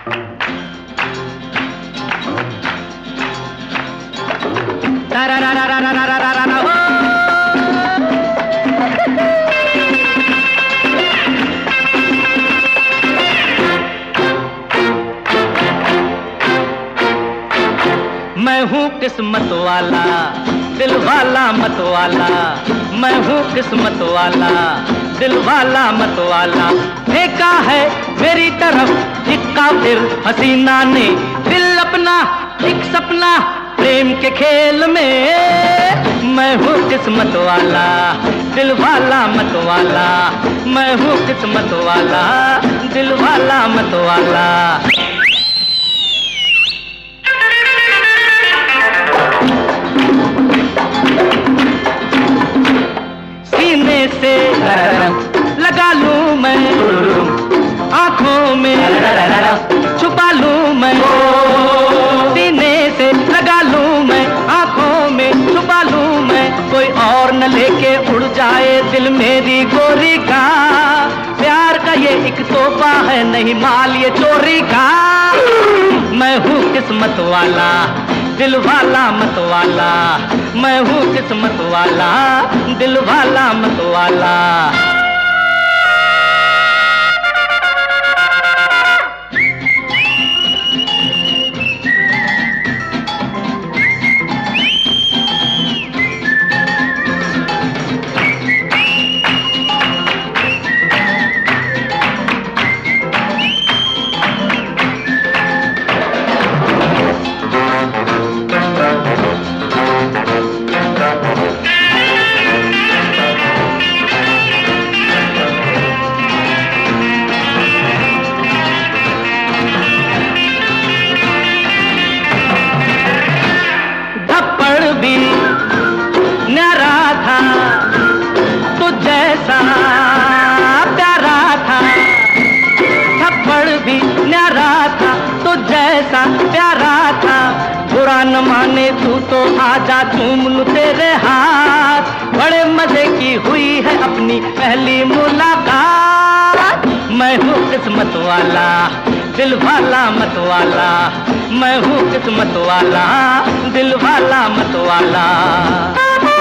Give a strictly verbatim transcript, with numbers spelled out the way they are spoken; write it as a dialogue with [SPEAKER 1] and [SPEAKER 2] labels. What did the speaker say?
[SPEAKER 1] मैं हूँ किस्मत वाला, दिल वाला मत वाला। मैं हूँ किस्मत वाला, दिल वाला मत वाला। फेंका है मेरी तरफ एक काफिर हसीना ने दिल अपना, एक सपना प्रेम के खेल में। मैं हूँ किस्मत वाला, दिल वाला मत वाला। मैं हूँ किस्मत वाला, दिल वाला मत वाला। सीने से लगा लूं मैं, आंखों में छुपा लूं मैं। सीने से लगा लूं मैं, आंखों में छुपा लूं मैं। कोई और न लेके उड़ जाए दिल मेरी गोरी का। प्यार का ये एक तोहफा है, नहीं माल ये चोरी का। मैं हूँ किस्मत वाला, दिल वाला मत वाला। मैं हूँ किस्मत वाला, दिल वाला मत वाला। भी न्यारा था तो जैसा प्यारा था। थप्पड़ भी न्यारा था तो जैसा प्यारा था। बुरा न माने तू तो आजा चूम लूं तेरे हाथ। बड़े मजे की हुई है अपनी पहली मुलाकात। मैं हूँ किस्मत वाला, दिल वाला मत वाला। मैं हूँ किस्मत वाला, दिल वाला मत वाला।